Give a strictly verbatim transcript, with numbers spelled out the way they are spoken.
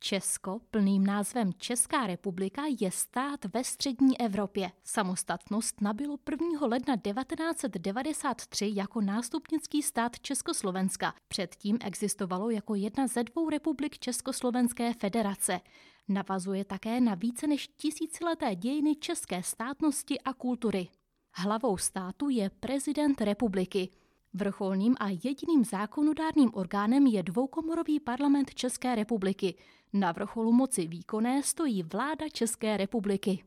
Česko, plným názvem Česká republika, je stát ve střední Evropě. Samostatnost nabylo prvního ledna devatenáct set devadesát tři jako nástupnický stát Československa. Předtím existovalo jako jedna ze dvou republik Československé federace. Navazuje také na více než tisícileté dějiny české státnosti a kultury. Hlavou státu je prezident republiky. Vrcholným a jediným zákonodárným orgánem je dvoukomorový parlament České republiky. Na vrcholu moci výkonné stojí vláda České republiky.